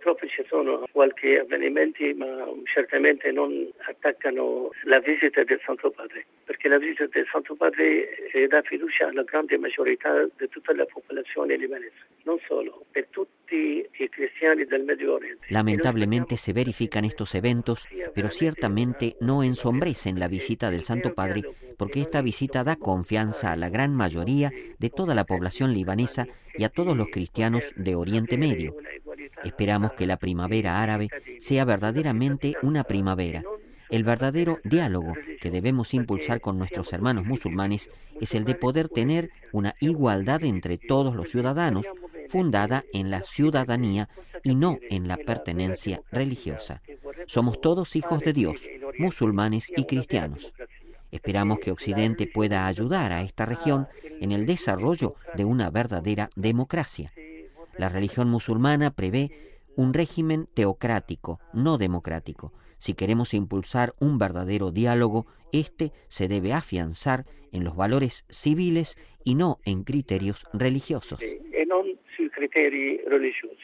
purtroppo ci sono qualche avvenimenti, ma certamente non attaccano la visita del Santo Padre, perché la visita del Santo Padre dà fiducia alla grande maggiorità di tutta la popolazione libanese, non solo, per tutti i cristiani del Medio Oriente. Lamentablemente se verifican estos eventos, pero ciertamente no ensombrecen la visita del Santo Padre, porque esta visita da confianza a la gran mayoría de toda la población libanesa y a todos los cristianos de Oriente Medio. Esperamos que la primavera árabe sea verdaderamente una primavera. El verdadero diálogo que debemos impulsar con nuestros hermanos musulmanes es el de poder tener una igualdad entre todos los ciudadanos, fundada en la ciudadanía y no en la pertenencia religiosa. Somos todos hijos de Dios, musulmanes y cristianos. Esperamos que Occidente pueda ayudar a esta región en el desarrollo de una verdadera democracia. La religión musulmana prevé un régimen teocrático, no democrático. Si queremos impulsar un verdadero diálogo, este se debe afianzar en los valores civiles y no en criterios religiosos. E non sui criteri religiosi.